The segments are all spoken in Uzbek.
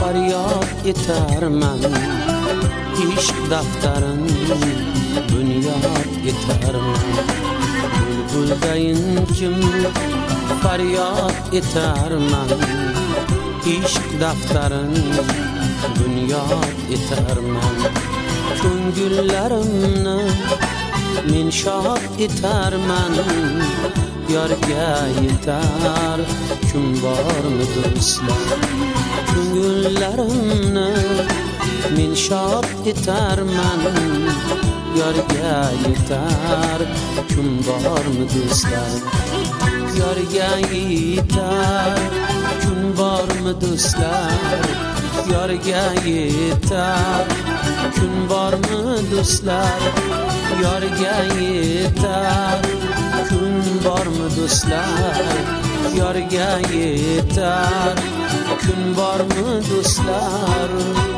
faryod etarman, ishq daftarin bunyod etarman. Bulbuldayin kim faryod etarman, ishq daftarin bunyod etarman. Ko'ngillarimni men shod etarman, yorga yetar kun bormi do'stlar. Ko'ngillarimni men shod etarman, yorga yetar kun bormi do'stlar. Yorga yetar kun bormi do'stlar, yorga yetar kun bormi do'stlar. Yorga yetar kun bormi do'stlar, yorga yetar kun bormi do'stlar.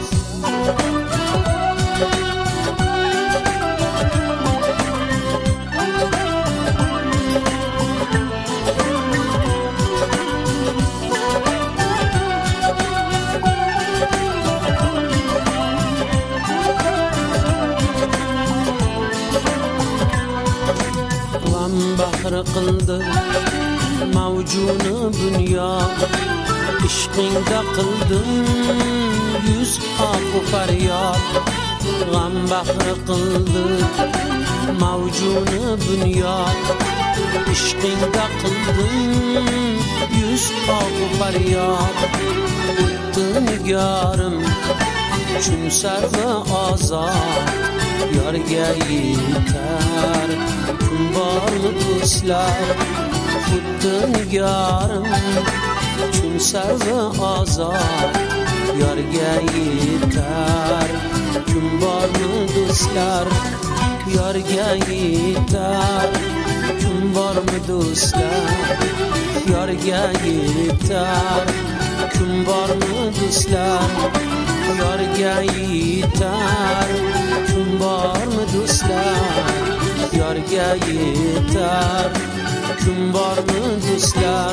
Bahri qildi mavjuni bunyod, ishqingda qildim yuz oqu faryod. G'am bahri qildi mavjuni bunyod, ishqingda qildim yuz oqu faryod. O'tdi nigorim chun sarva ozod, yorga yetar kun bormi do'stlar. O'tdi nigorim chun sarva ozod, yorga yetar kun bormi do'stlar. Yorga yetar kun bormi do'stlar, yorga yetar kun bormi do'stlar. Yorga yetar kun bormi do'stlar, yorga yetar kun bormi do'stlar.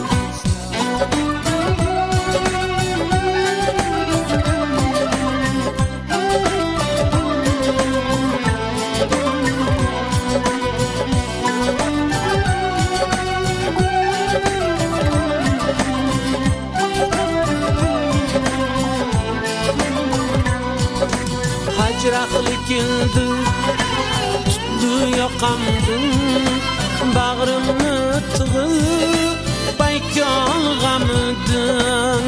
Hajraqli keldi tutdi yoqamdin, bag'rimni tig'ib baykon g'amidin.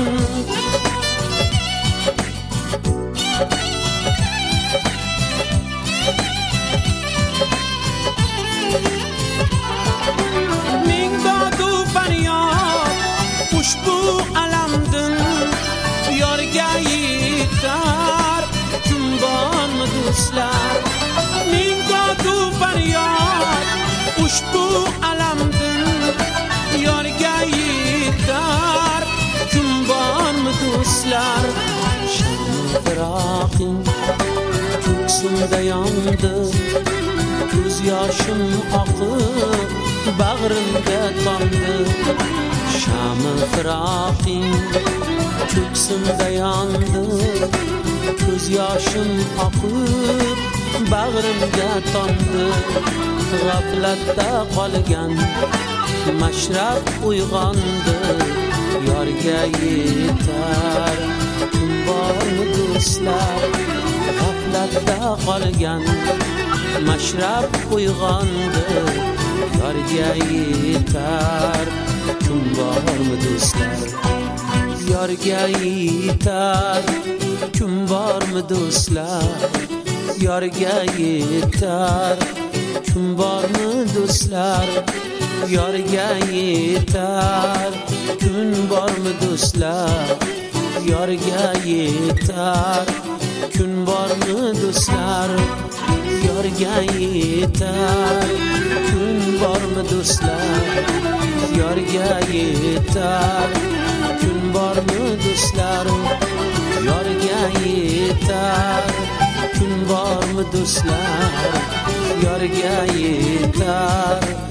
Ming dodu faryod ushbu alamdin, yorga yetar kun bormi do'stlar. Ming dodu faryod ushbu alamdin, yorga yetar kun bormi do'stlar. Sham firoqing ko'ksimda yondi, ko'z yoshim oqib bag'rimga tomdi. Sham firoqing ko'ksimda yondi, ko'z yoshim oqib bag'rimga tomdi. G'aflatda qolgan mashrab uyg'ondi, yorga yetar kun bormi do'stlar. G'aflatda qolgan mashrab uyg'ondi, yorga yetar kun bormi do'stlar. Yorga yetar kun bormi do'stlar, yorga yetar kun bormi do'stlar. Yorga yetar kun bormi do'stlar, yorga yetar kun bormi do'stlar. Yorga yetar kun bormi do'stlar, yorga yetar kun bormi do'stlar. Yorga yetar kun bormi do'stlar, yorga yetar